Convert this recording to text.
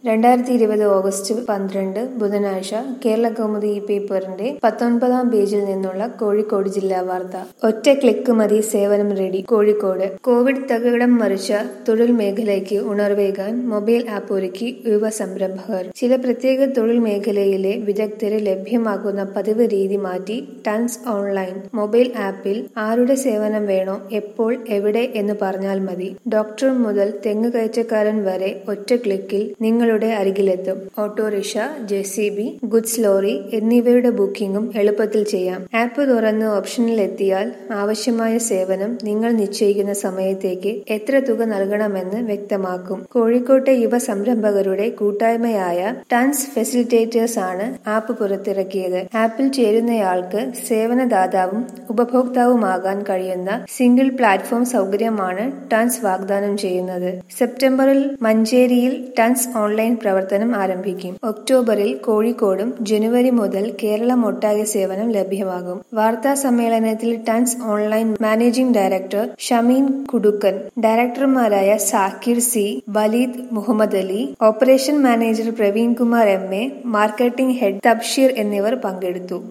2020 August 12 ബുധനാഴ്ച കേരളകൗമുദി ഈ പേപ്പറിന്റെ 19-ാം പേജിൽ നിന്നുള്ള കോഴിക്കോട് ജില്ലാ വാർത്ത. ഒറ്റ ക്ലിക്ക് മതി സേവനം റെഡി. കോഴിക്കോട് കോവിഡ് തകിടം മറിച്ച തൊഴിൽ മേഖലയ്ക്ക് ഉണർവേകാൻ മൊബൈൽ ആപ്പ് ഒരുക്കി യുവ സംരംഭകർ. ചില പ്രത്യേക തൊഴിൽ മേഖലയിലെ വിദഗ്ധരെ ലഭ്യമാക്കുന്ന പതിവ് രീതി മാറ്റി ടൺസ് ഓൺലൈൻ മൊബൈൽ ആപ്പിൽ ആരുടെ സേവനം വേണോ, എപ്പോൾ, എവിടെ എന്ന് പറഞ്ഞാൽ മതി. ഡോക്ടർ മുതൽ തെങ്ങ് കയറ്റക്കാരൻ വരെ ഒറ്റ ക്ലിക്കിൽ നിങ്ങളുടെ അരികിലെത്തും. ഓട്ടോറിക്ഷ, ജെസിബി, ഗുഡ്സ് ലോറി എന്നിവയുടെ ബുക്കിംഗും എളുപ്പത്തിൽ ചെയ്യാം. ആപ്പ് തുറന്ന് ഓപ്ഷനിൽ എത്തിയാൽ ആവശ്യമായ സേവനം നിങ്ങൾ നിശ്ചയിക്കുന്ന സമയത്തേക്ക് എത്ര തുക നൽകണമെന്ന് വ്യക്തമാക്കും. കോഴിക്കോട്ടെ യുവ സംരംഭകരുടെ കൂട്ടായ്മയായ ടൺസ് ഫെസിലിറ്റേറ്റേഴ്സ് ആണ് ആപ്പ് പുറത്തിറക്കിയത്. ആപ്പിൽ ചേരുന്നയാൾക്ക് സേവനദാതാവും ഉപഭോക്താവുമാകാൻ കഴിയുന്ന സിംഗിൾ പ്ലാറ്റ്ഫോം സൗകര്യമാണ് ടൺസ് വാഗ്ദാനം ചെയ്യുന്നത്. സെപ്റ്റംബറിൽ മഞ്ചേരിയിൽ ടൺസ് ഓൺലൈൻ പ്രവർത്തനം ആരംഭിക്കും. ഒക്ടോബറിൽ കോഴിക്കോടും ജനുവരി മുതൽ കേരളമൊട്ടാകെ സേവനം ലഭ്യമാകും. വാർത്താ സമ്മേളനത്തിൽ Tons Online managing director Shameen Kudukkan, ഡയറക്ടർമാരായ Zakir C, Waleed Muhammad Ali, operation manager Praveen Kumar MA, marketing head Tabsheer എന്നിവർ പങ്കെടുത്തു.